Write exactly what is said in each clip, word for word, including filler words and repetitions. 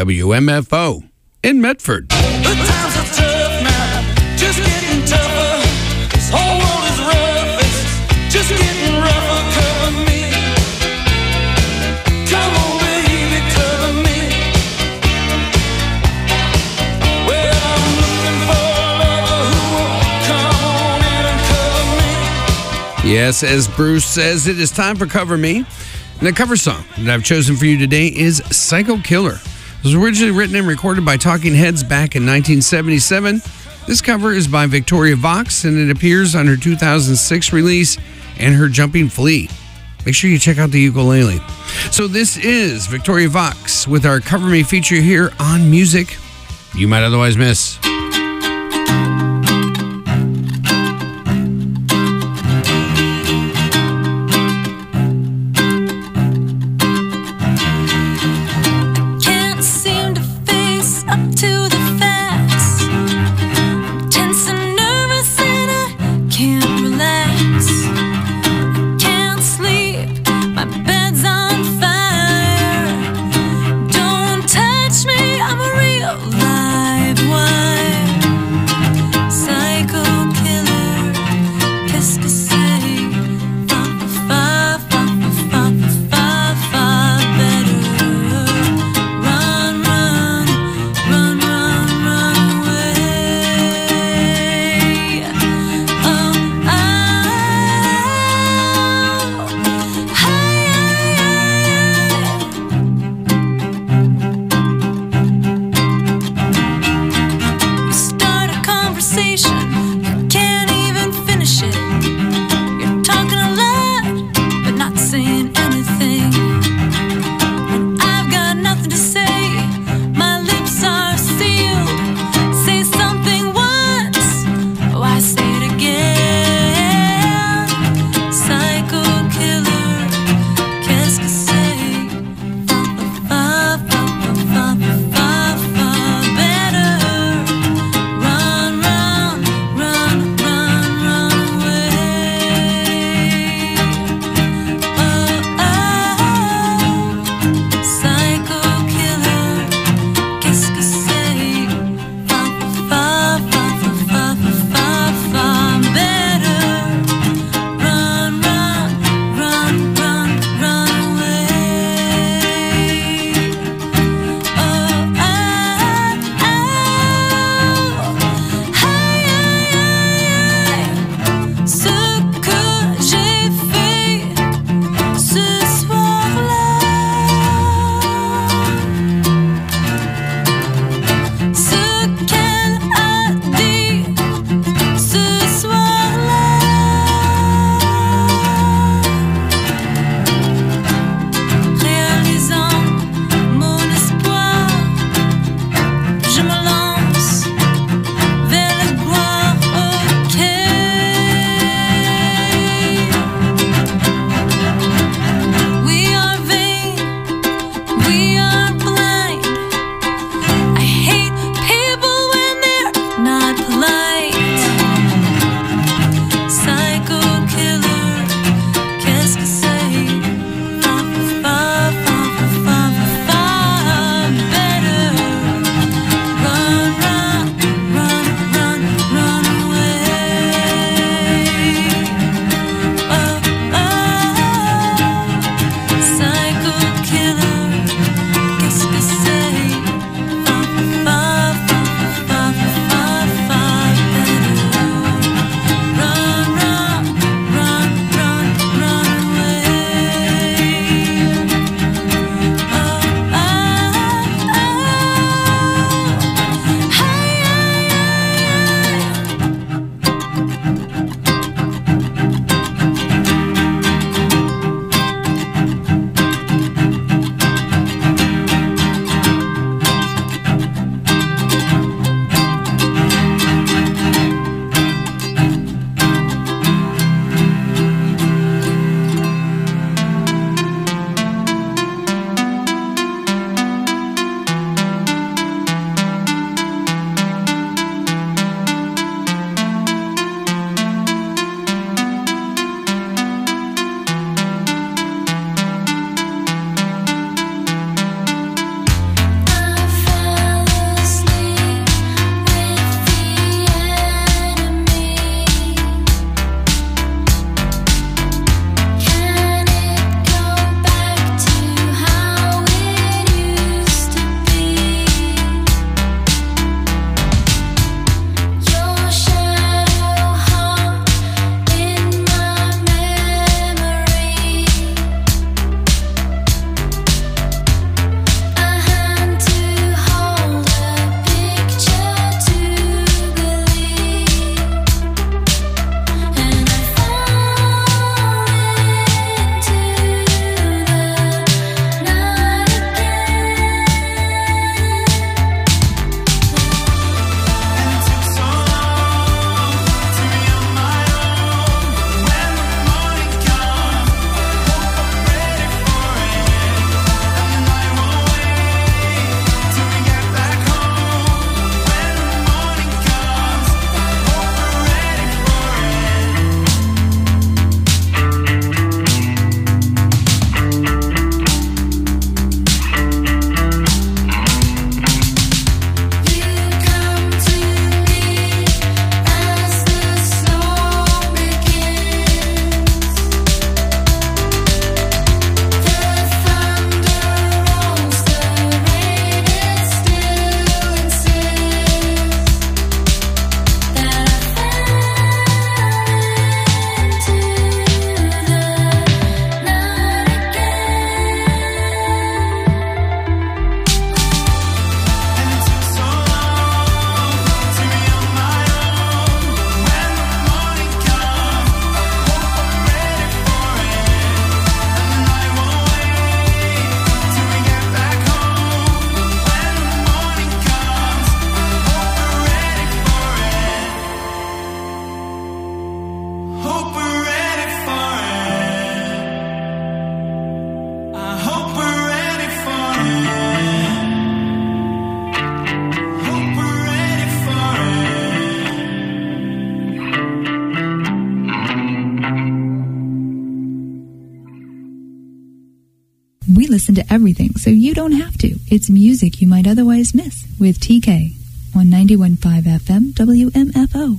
W M F O in Medford. The times are tough now, just getting tougher. This whole world is rough, it's just getting rougher. Cover me, come on baby, cover me. Well, I'm looking for a lover who will come on in and cover me. Yes, as Bruce says, it is time for Cover Me. And the cover song that I've chosen for you today is Psycho Killer. It was originally written and recorded by Talking Heads back in nineteen seventy-seven. This cover is by Victoria Vox, and it appears on her two thousand six release and her Jumping Flea. Make sure you check out the ukulele. So this is Victoria Vox with our Cover Me feature here on Music You Might Otherwise Miss. Touch me, I'm a real live one. We listen to everything, so you don't have to. It's music you might otherwise miss with T K on ninety-one point five F M W M F O.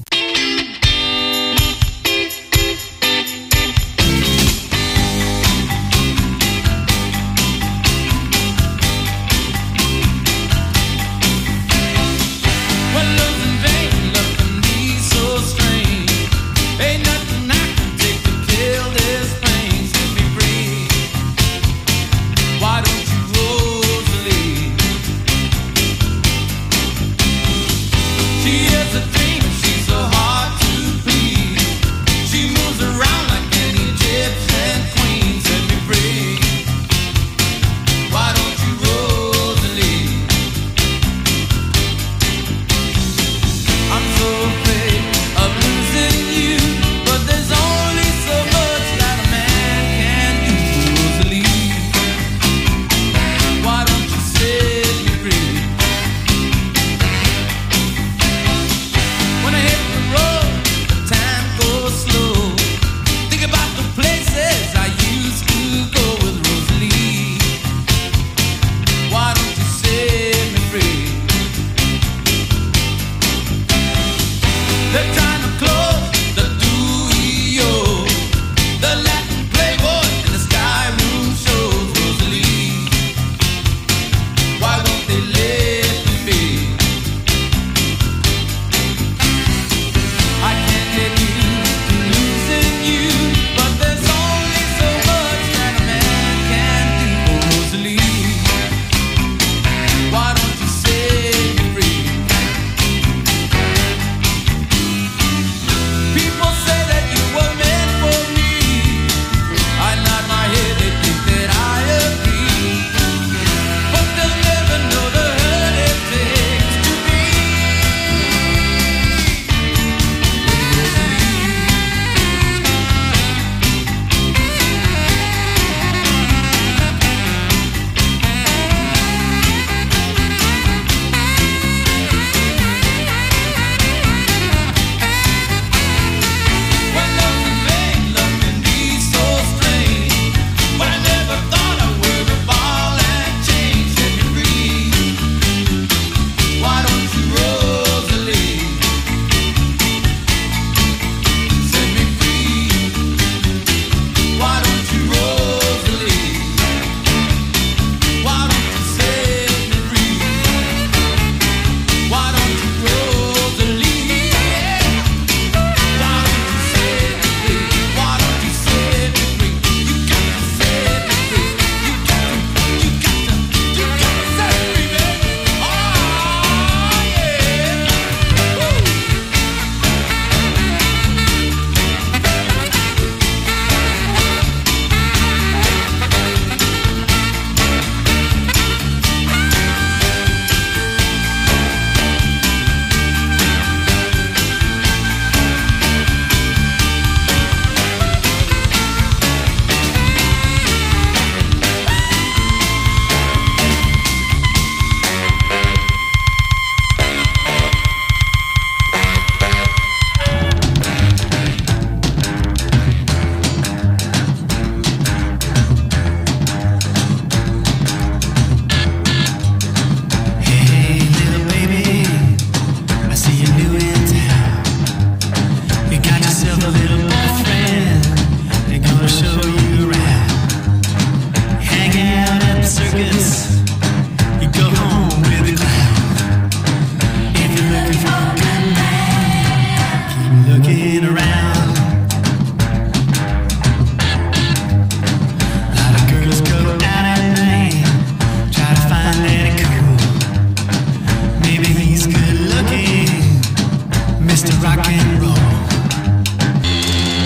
Mister Rock and Roll.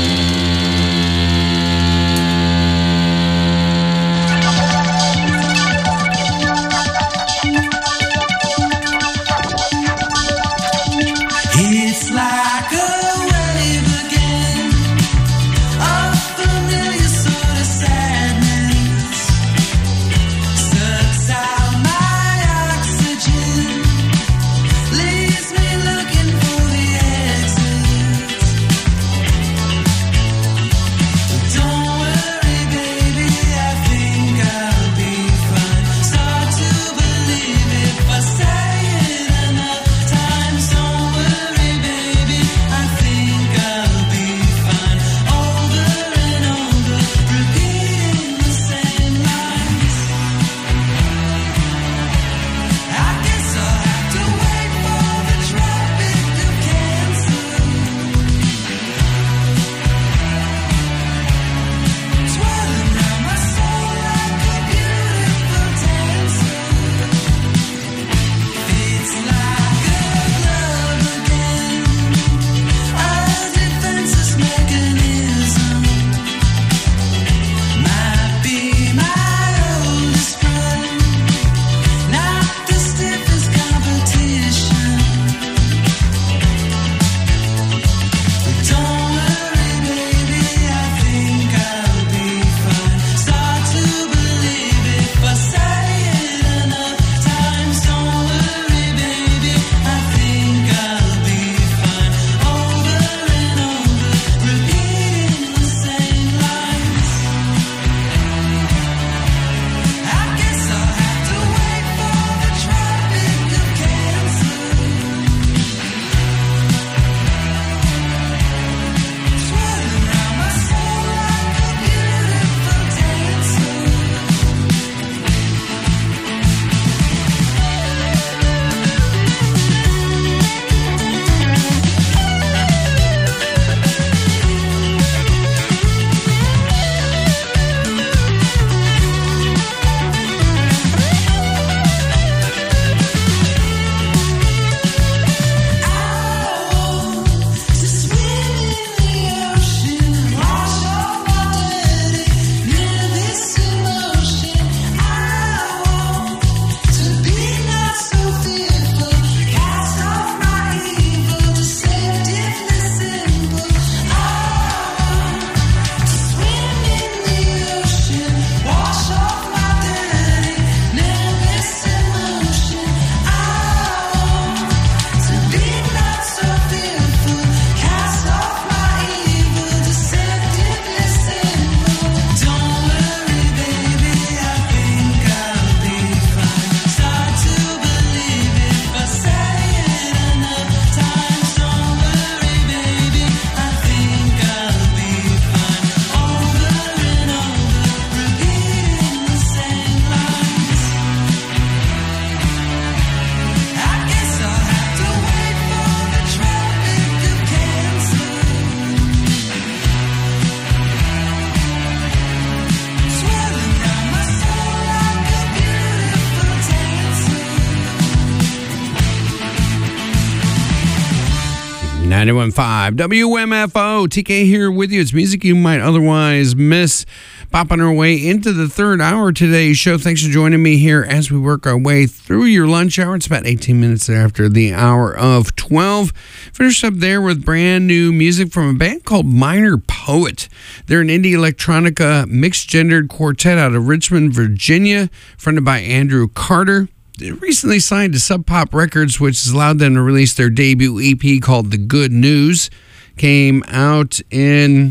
ninety-one point five W M F O. T K here with you. It's music you might otherwise miss. Popping our way into the third hour of today's show. Thanks for joining me here as we work our way through your lunch hour. It's about eighteen minutes after the hour of twelve. Finished up there with brand new music from a band called Minor Poet. They're an indie electronica mixed-gendered quartet out of Richmond, Virginia, fronted by Andrew Carter. They recently signed to Sub Pop Records, which has allowed them to release their debut E P called The Good News. Came out in,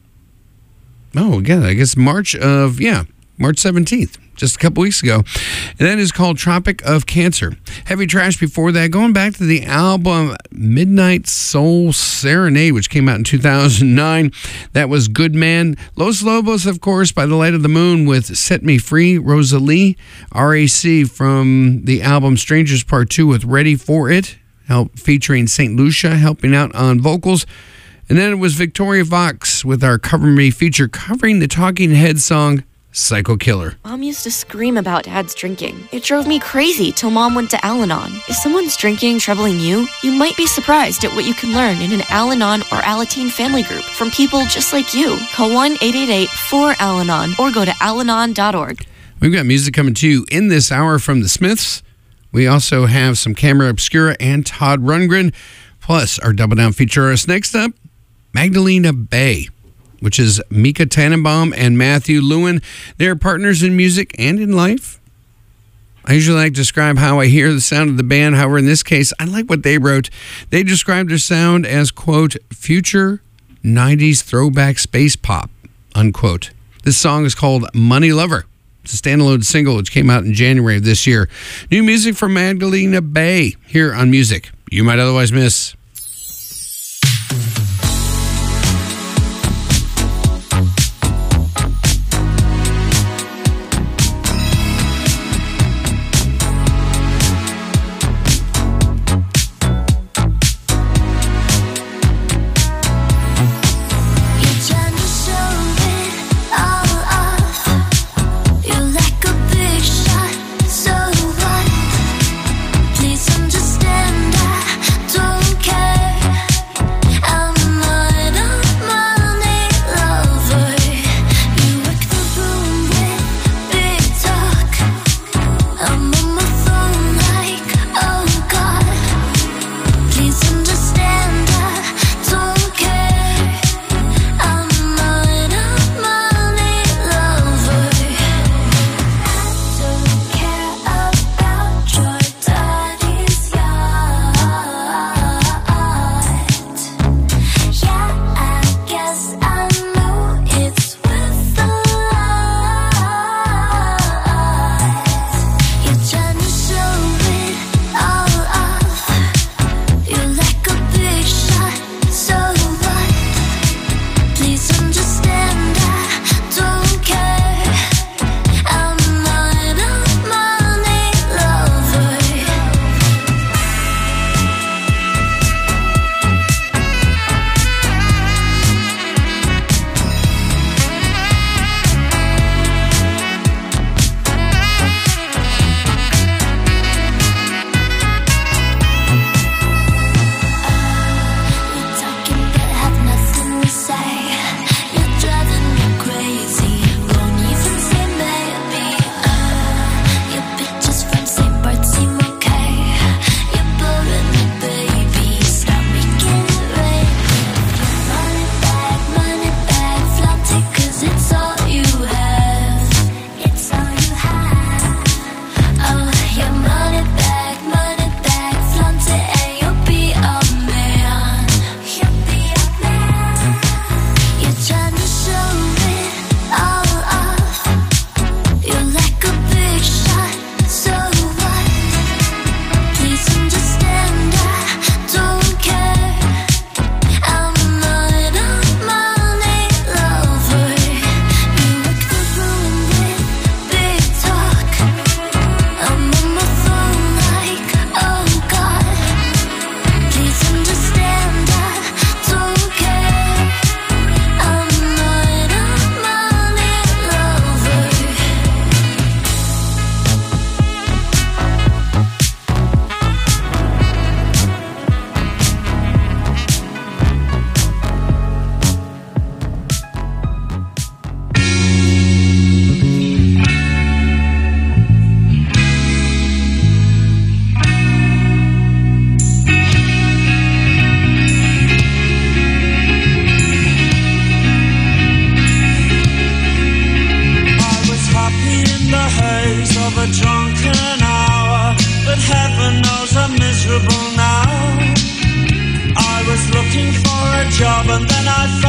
oh, again, I guess March of, yeah, March seventeenth, just a couple weeks ago. And that is called Tropic of Cancer. Heavy Trash before that, going back to the album Midnight Soul Serenade, which came out in two thousand nine. That was Good Man. Los Lobos, of course, By the Light of the Moon with Set Me Free. Rosalie. R A C from the album Strangers Part two with Ready For It, help featuring Saint Lucia helping out on vocals. And then it was Victoria Vox with our Cover Me feature covering the Talking Heads song Psycho Killer. Mom used to scream about Dad's drinking. It drove me crazy till Mom went to Al-Anon. If someone's drinking troubling you, you might be surprised at what you can learn in an Al-Anon or Alateen family group from people just like you. Call one eight eight eight four Al Anon or go to al anon dot org. We've got music coming to you in this hour from the Smiths. We also have some Camera Obscura and Todd Rundgren, plus our Double Down feature artist. Next up, Magdalena Bay, which is Mika Tannenbaum and Matthew Lewin. They're partners in music and in life. I usually like to describe how I hear the sound of the band. However, in this case, I like what they wrote. They described their sound as, quote, future nineties throwback space pop, unquote. This song is called Money Lover. It's a standalone single which came out in January of this year. New music from Magdalena Bay here on Music You Might Otherwise Miss. Please understand I don't care.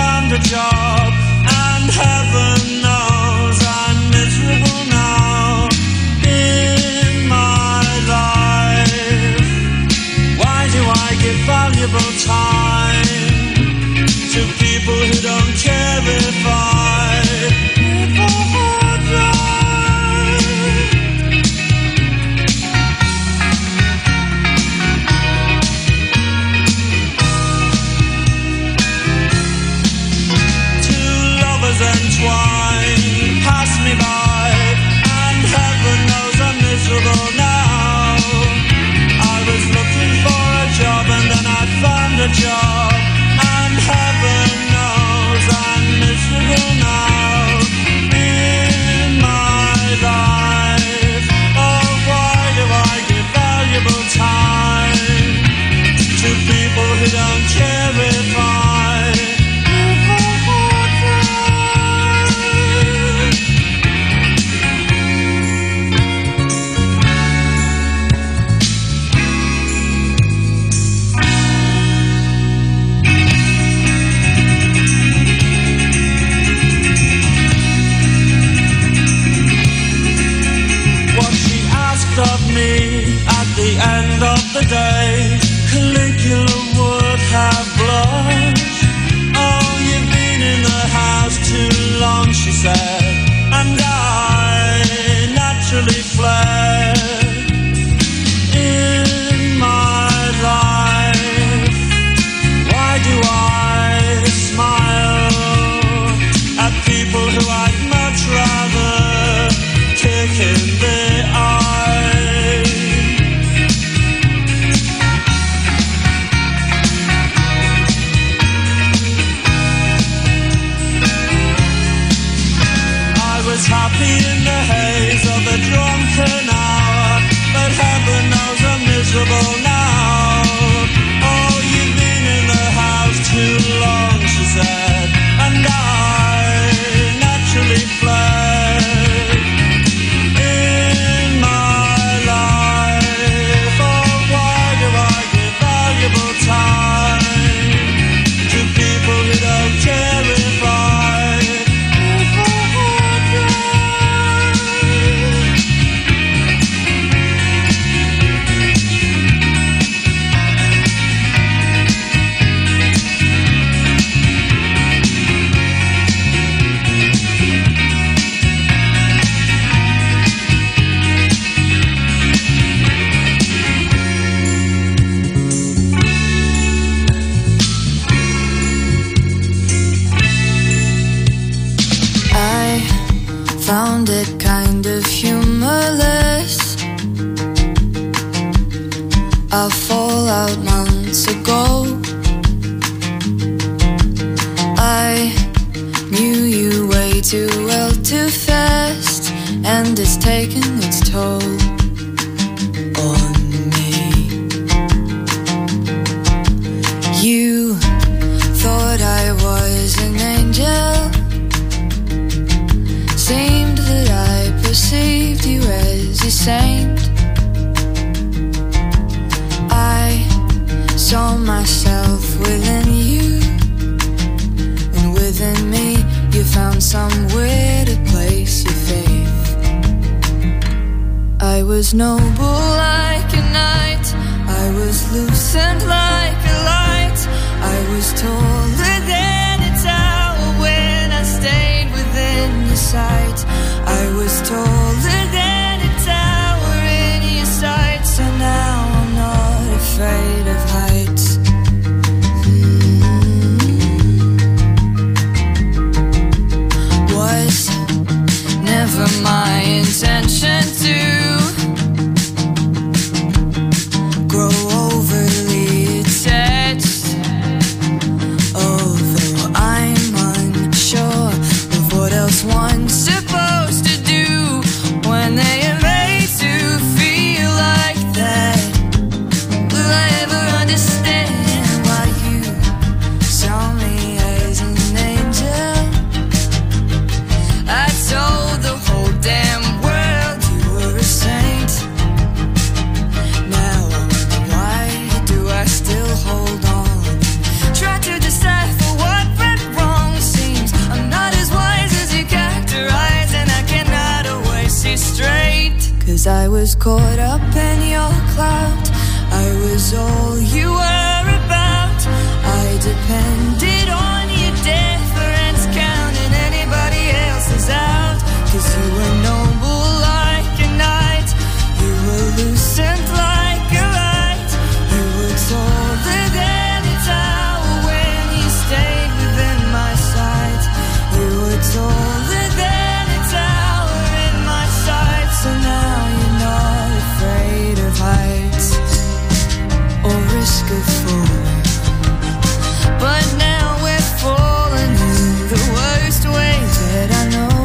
found a job, and heaven knows I'm miserable now in my life. Why do I give valuable time to people who don't care if I, if I die? Two lovers entwined pass me by, and heaven knows I'm miserable now. I was looking for a job and then I found a job, and heaven knows I'm miserable now in my life. Oh, why do I give valuable time to people who don't care if I, if I die? What she asked of me at the end of the day, Caligula would have blushed. Oh, you've been in the house too long, she said, and I naturally fled in my life. Why do I smile at people who I'd much rather kick in the eye? I was happy in the haze of a drunken hour, but heaven knows I'm miserable now. Oh, you've been in the house too long, she said, and I naturally fled in my life. Oh, why do I give valuable time to people who don't care if I, if I die? I found it kind of humorless, a fallout months ago. I knew you way too well too fast, and it's taken its toll on me. You thought I was an angel, seemed that I perceived you as a saint. I saw myself within you, and within me you found somewhere to place your faith. I was noble like a knight, I was lucent like a light, I was taller than a tower when I stayed within your sight. I was taller than a tower in your sight, so now I'm not afraid of heights. Mm. Was never my intention to grow overly attached, over 'cause I was caught up in your cloud. I was all you were about. I depended on your deference, counting anybody else's out. 'Cause you were noble like a knight, you were lucent like a light, you were taller than a tower when you stayed within my sight. You were taller than a tower in my sight. So now you're not afraid of heights or risk of falling, but now we're falling in the worst ways that I know.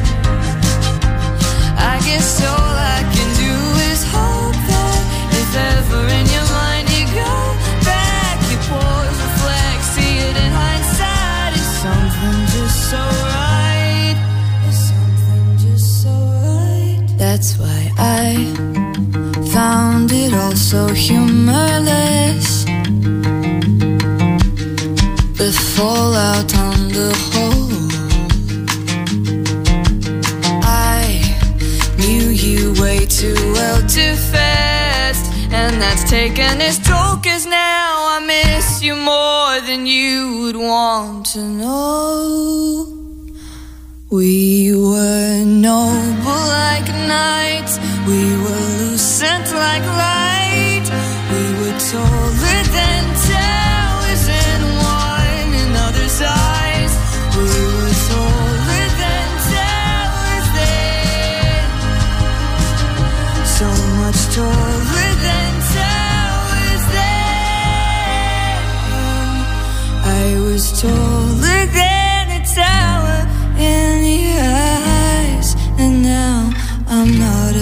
I guess all I can do is hope that if ever in your mind you go back, you pause, reflect, see it in hindsight. It's something just so right. It's something just so right. That's why I found it all so humorless. The fallout on the whole. I knew you way too well too fast, and that's taken its toll, 'cause now I miss you more than you would want to know. We were noble like knights, we were lucent like light, we were taller than towers in one another's eyes. We were taller than towers then, so much taller than towers then. I was taller than a tower in your eyes, and now I'm not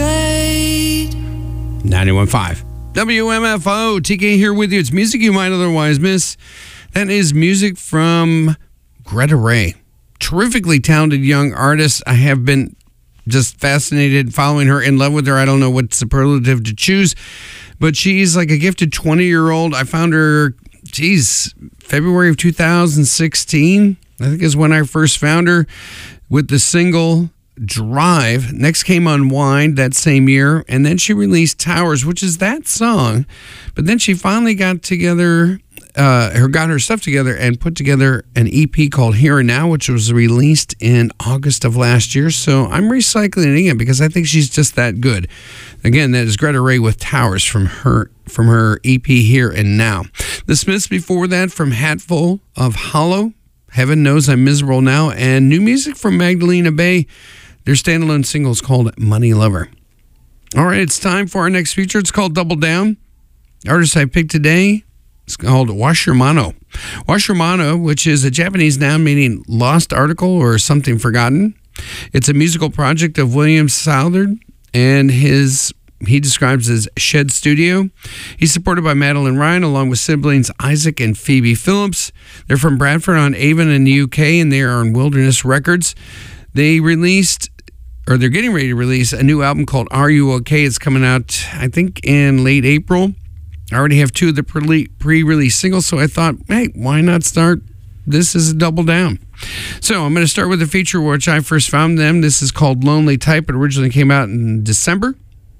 afraid. ninety-one point five W M F O, T K here with you. It's music you might otherwise miss. That is music from Greta Ray. Terrifically talented young artist. I have been just fascinated following her, in love with her. I don't know what superlative to choose, but she's like a gifted twenty-year-old. I found her, geez, February of two thousand sixteen, I think is when I first found her, with the single Drive. Next came Unwind that same year, and then she released Towers, which is that song. But then she finally got together, uh, or got her stuff together and put together an E P called Here and Now, which was released in August of last year. So I'm recycling it again because I think she's just that good. Again, that is Greta Ray with Towers from her from her E P Here and Now. The Smiths before that from Hatful of Hollow, Heaven Knows I'm Miserable Now, and new music from Magdalena Bay. Their standalone single is called Money Lover. All right, it's time for our next feature. It's called Double Down. The artist I picked today is called Washirmano. Washirmano, which is a Japanese noun meaning lost article or something forgotten. It's a musical project of William Southard and his, he describes as Shed Studio. He's supported by Madeline Ryan along with siblings Isaac and Phoebe Phillips. They're from Bradford on Avon in the U K, and they are on Wilderness Records. They released, or they're getting ready to release, a new album called Are You OK? It's coming out, I think, in late April. I already have two of the pre-release singles, so I thought, hey, why not start this as a double down? So I'm going to start with a feature which I first found them. This is called Lonely Type. It originally came out in December.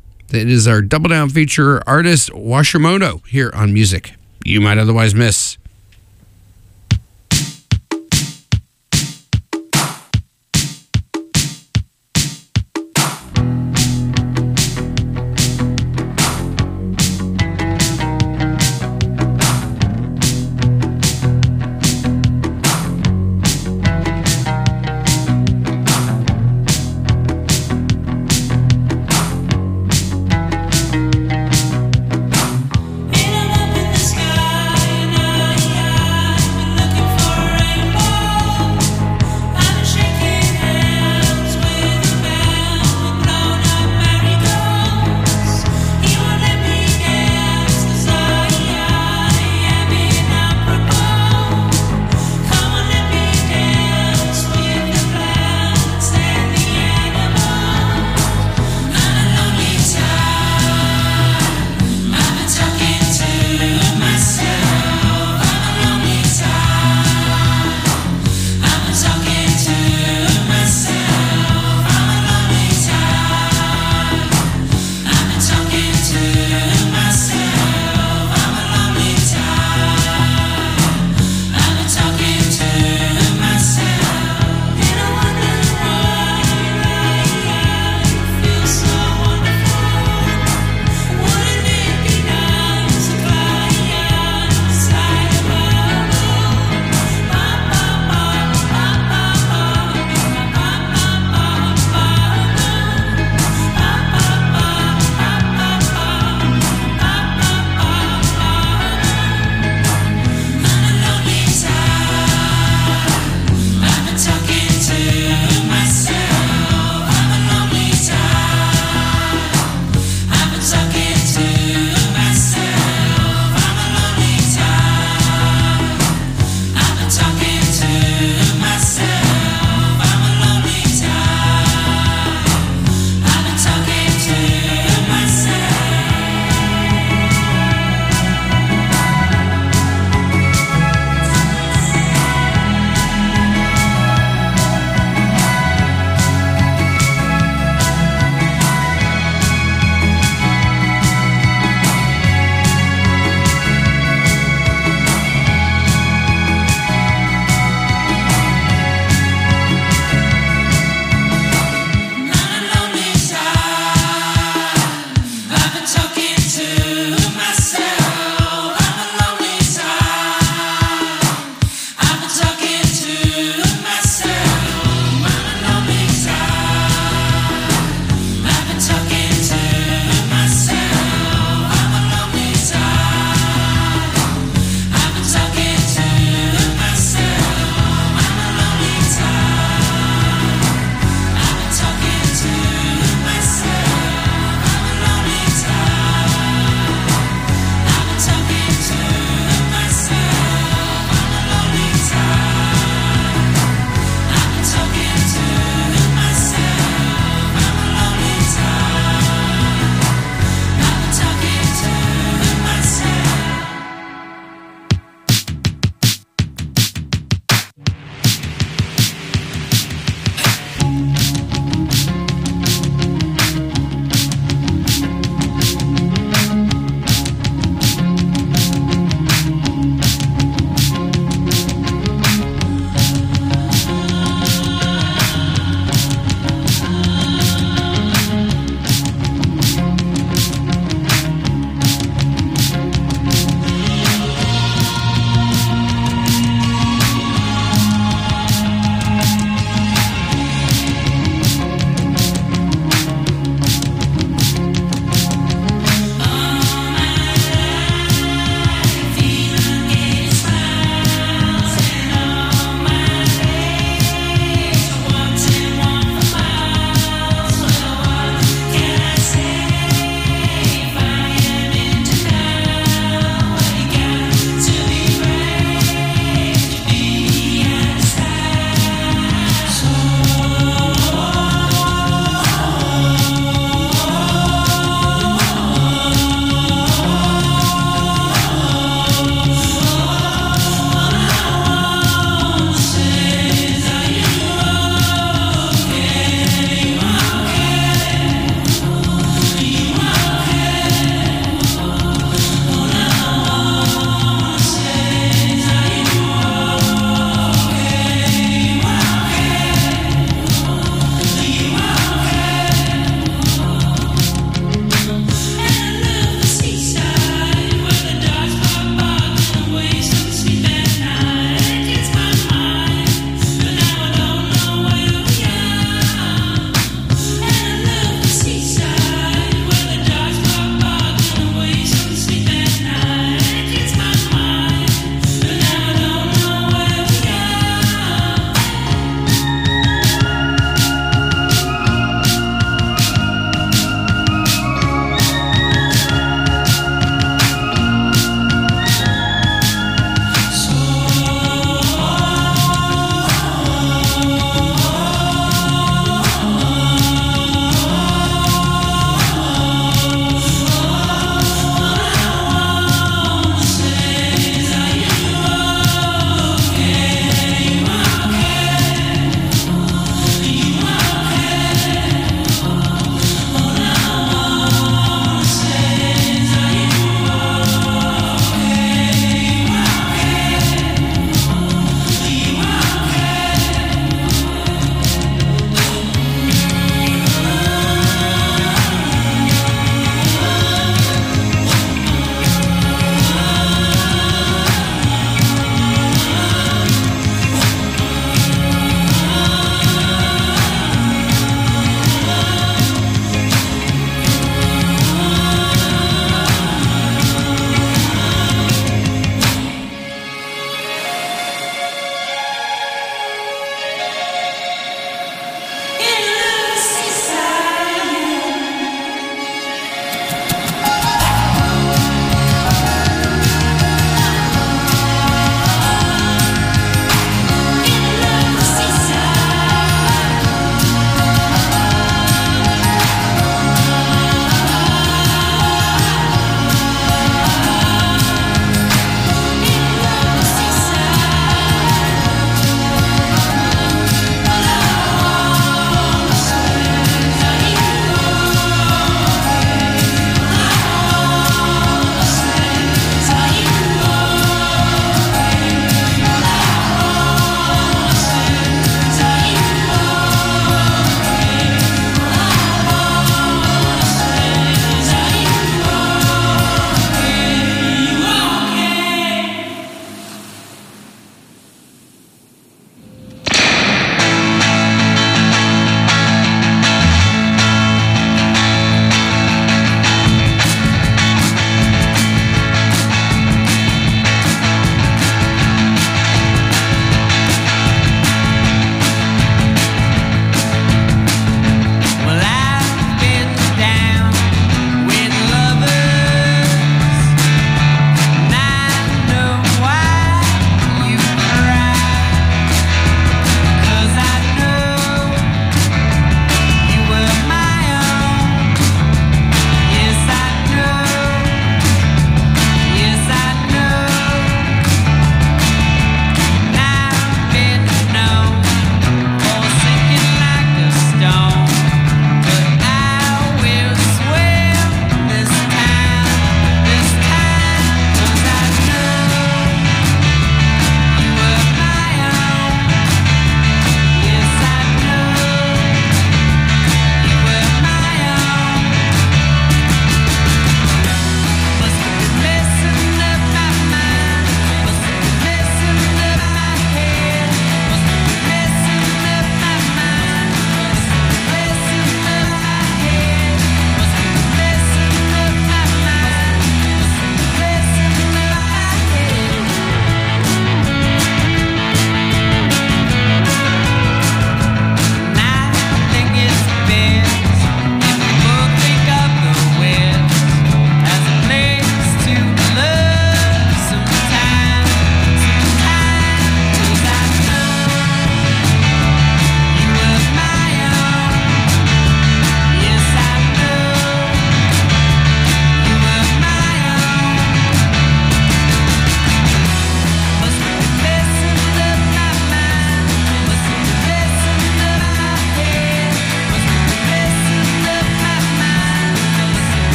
It is our double down feature artist, Washirmano, here on Music You Might Otherwise Miss. In a sky, now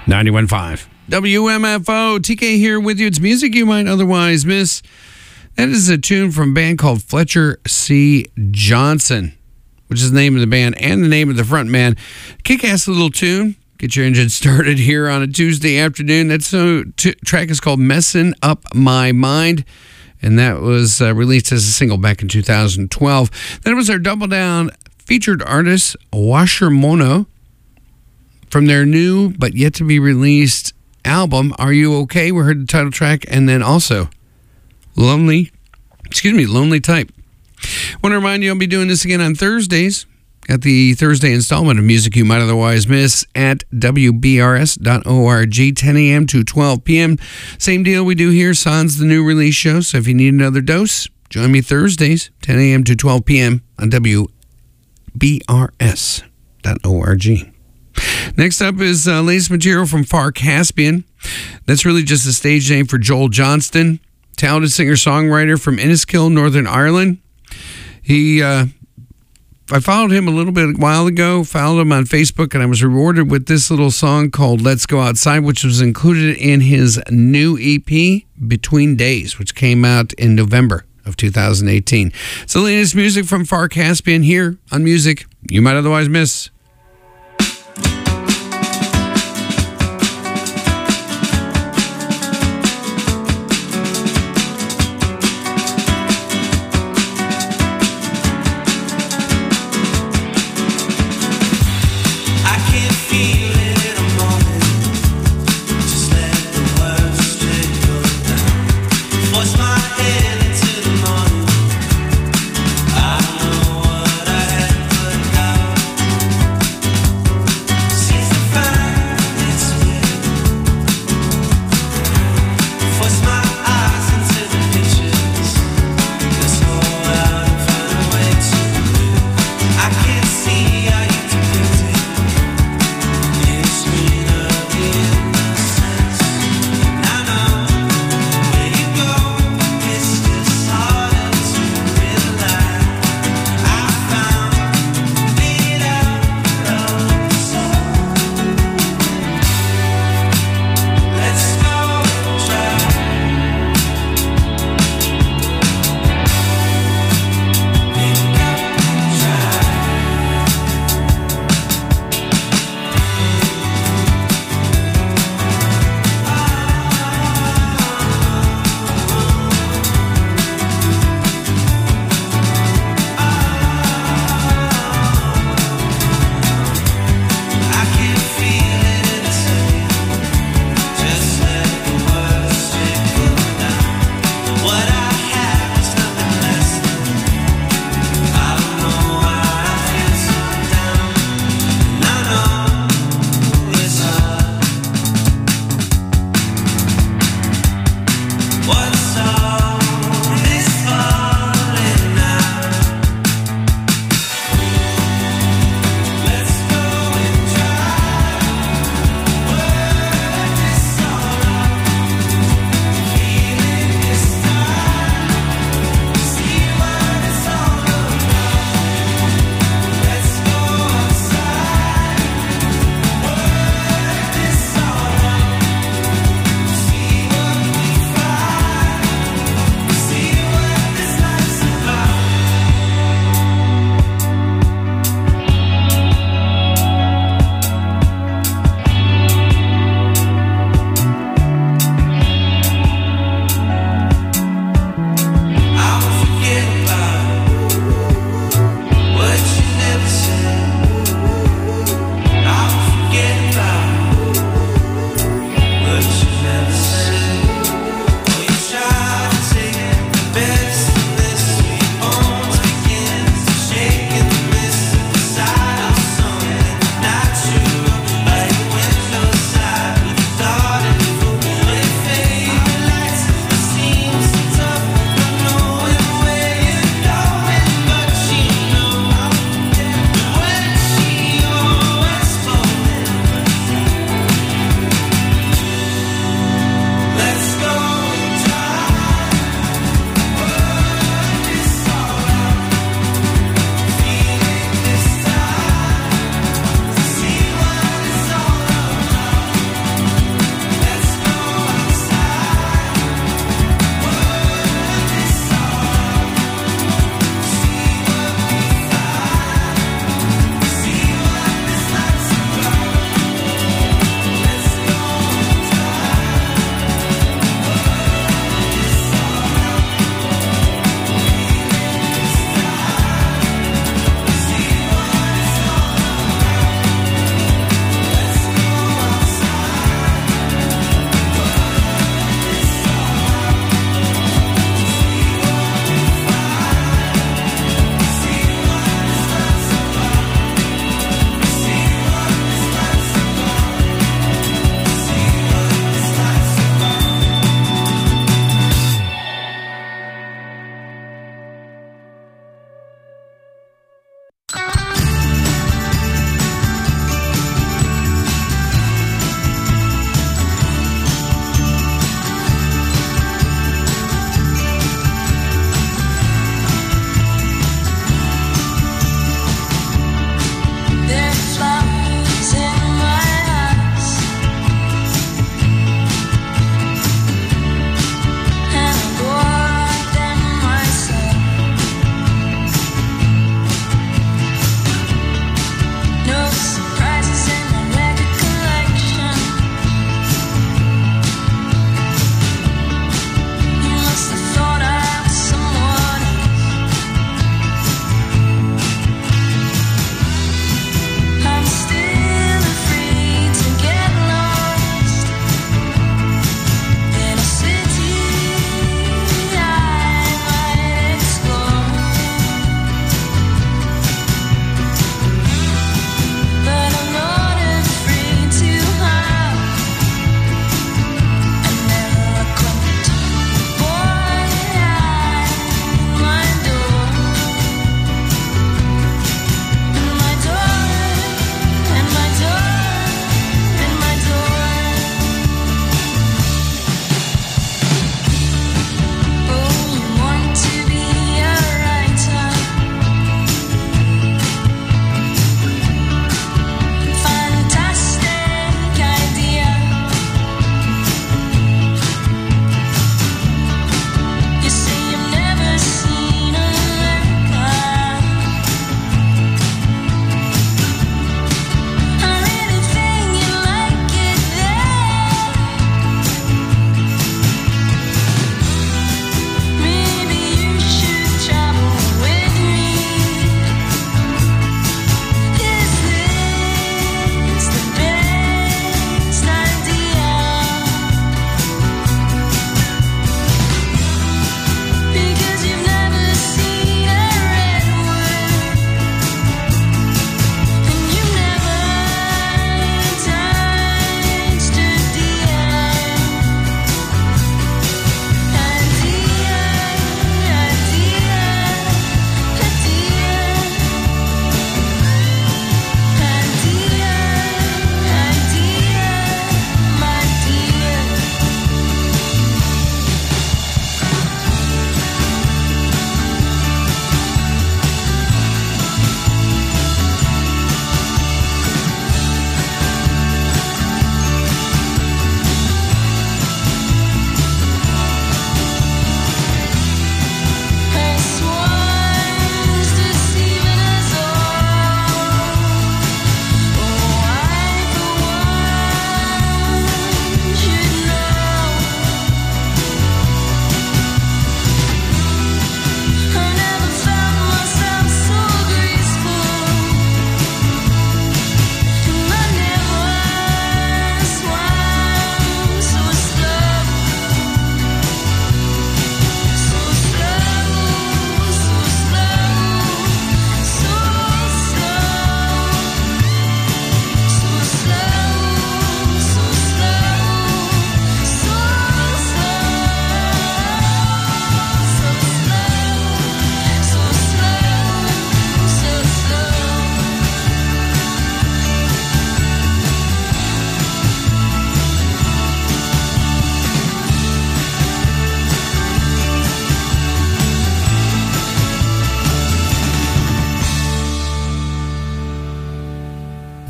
ninety-one point five W M F O. T K here with you. It's music you might otherwise miss. That is a tune from a band called Fletcher C. Johnson, which is the name of the band and the name of the front man. Kick-ass little tune. Get your engine started here on a Tuesday afternoon. That so, t- track is called Messin' Up My Mind, and that was uh, released as a single back in two thousand twelve. Then it was our Double Down featured artist, Washer Mono, from their new but yet to be released album, Are You Okay? We heard the title track, and then also Lonely, excuse me, Lonely Type. I want to remind you I'll be doing this again on Thursdays at the Thursday installment of Music You Might Otherwise Miss at W B R S dot org, ten a.m. to twelve p.m. Same deal we do here, Sans the new release show, so if you need another dose, join me Thursdays, ten a.m. to twelve p.m. on W B R S dot org. Next up is uh, latest material from Far Caspian. That's really just a stage name for Joel Johnston, talented singer-songwriter from Enniskillen, Northern Ireland. He, uh, I followed him a little bit a while ago, followed him on Facebook, and I was rewarded with this little song called Let's Go Outside, which was included in his new E P, Between Days, which came out in November of two thousand eighteen. It's the latest music from Far Caspian here on Music You Might Otherwise Miss. I know what I had put down.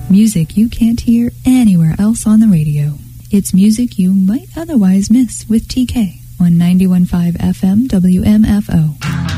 Music you can't hear anywhere else on the radio. It's music you might otherwise miss with T K on ninety-one point five F M W M F O.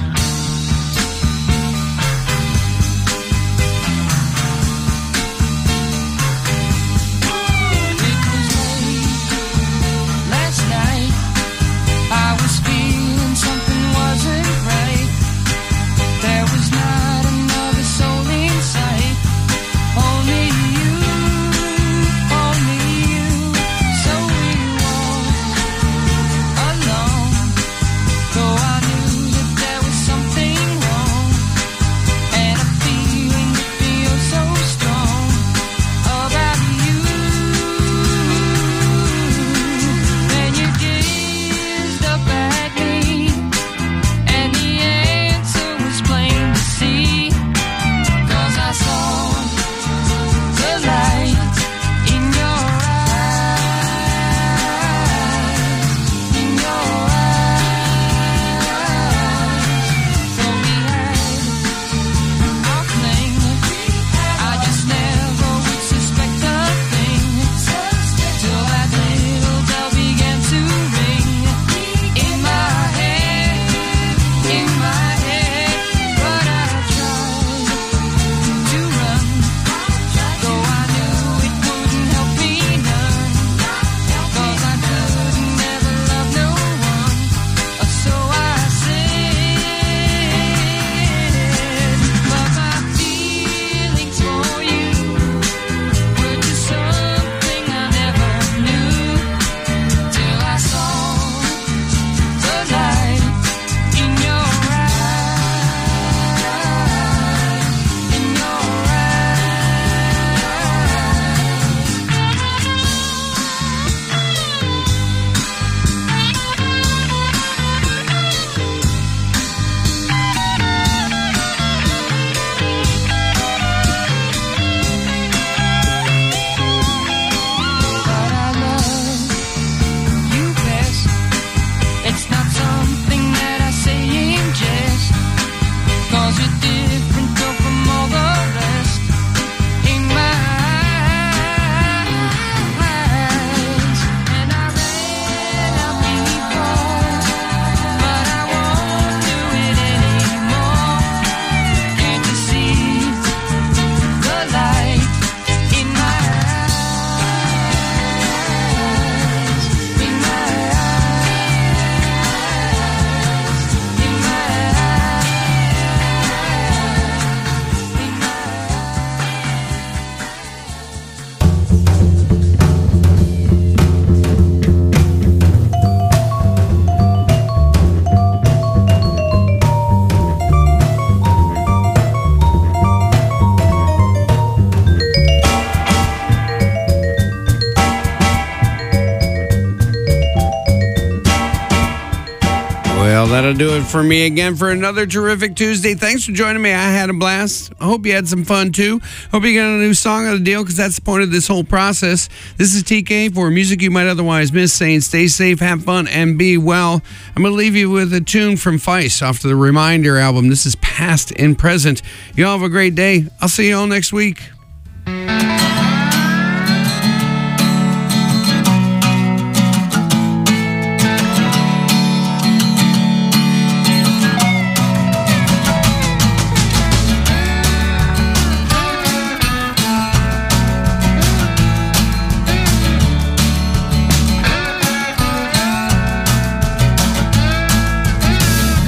That'll do it for me again for another terrific Tuesday. Thanks for joining me. I had a blast. I hope you had some fun too. Hope you got a new song of the deal, because that's the point of this whole process. This is T K for music you might otherwise miss, saying stay safe, have fun, and be well. I'm going to leave you with a tune from Feist off the Reminder album. This is Past and Present. Y'all have a great day. I'll see you all next week.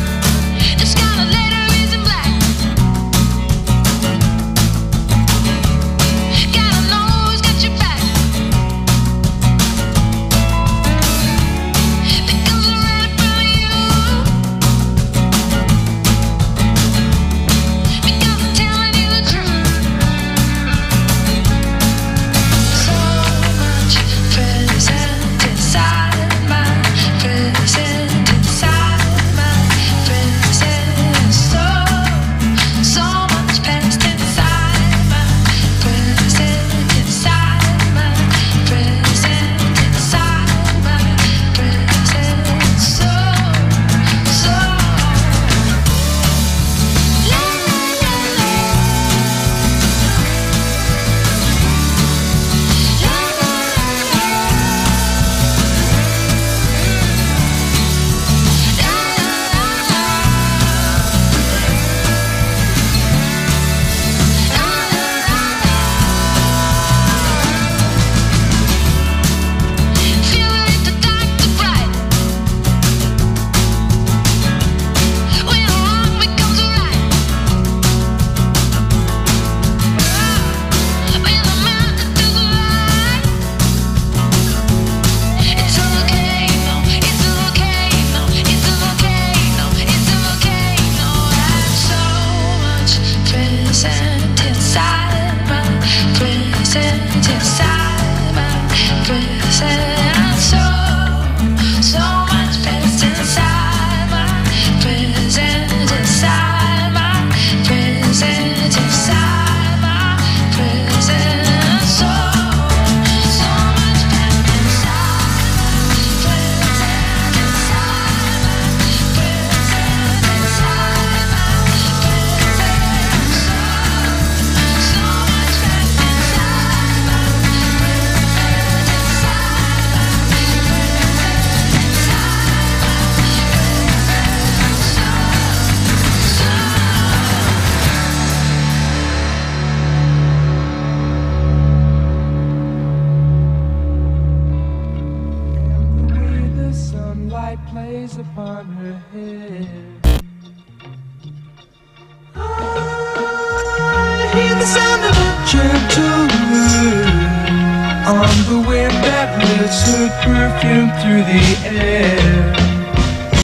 The scarlet letter is in black. on her head. I hear the sound of a gentle wind on the wind that lifts her perfume through the air.